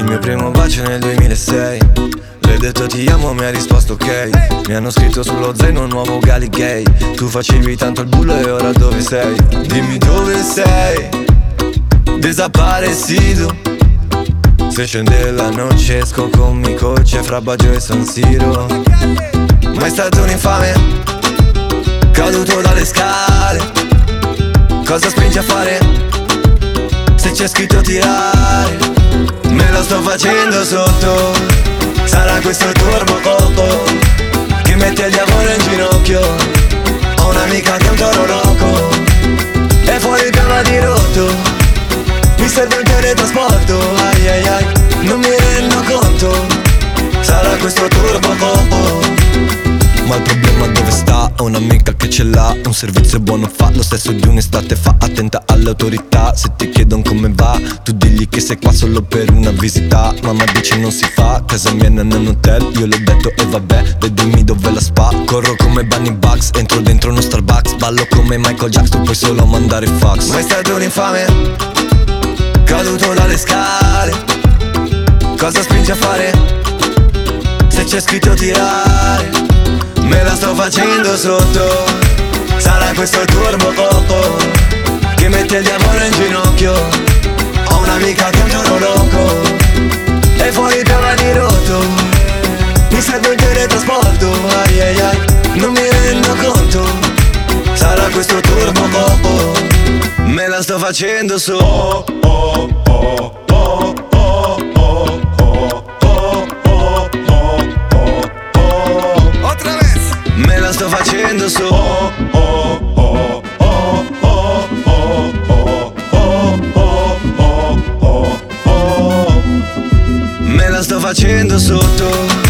mio primo bacio nel 2006. Le ho detto ti amo, mi ha risposto ok. Mi hanno scritto sullo zaino nuovo Gali gay. Tu facevi tanto il bullo e ora dove sei? Dimmi dove sei, desaparecido. Se scende la noce esco con mi coche fra Baggio e San Siro. Ma è stato un infame, caduto dalle scale. Cosa spinge a fare? Se c'è scritto tirare, me lo sto facendo sotto. Sarà questo turbo coco che mette il diavolo in ginocchio. Ho un'amica che è un toro loco e fuori il piano di rotto. Mi serve un teletrasporto, ai ai ai, non mi rendo conto. Sarà questo turbo coco. Ma il problema dove sta? Ho un'amica che ce l'ha, un servizio buono fa, lo stesso di un'estate fa. Attenta alle autorità, se ti chiedono come va, tu digli che sei qua solo per una visita. Mamma dice non si fa, casa mia non è un hotel. Io l'ho detto e vabbè, e dimmi dove la spa. Corro come Bunny Bugs, entro dentro uno Starbucks. Ballo come Michael Jackson, puoi solo mandare fax. Ma è stato un infame, caduto dalle scale. Cosa spinge a fare? Se c'è scritto tirare, me la sto facendo sotto. Sarà questo il turbo coco che mette il diavolo in ginocchio. Ho un'amica che è un toro loco e fuori il piano di rotto. Mi serve un teletrasporto, ai ai ai, non mi rendo conto. Sarà questo turbo coco, me la sto facendo sotto. Me la sto facendo su. Me la sto facendo sotto.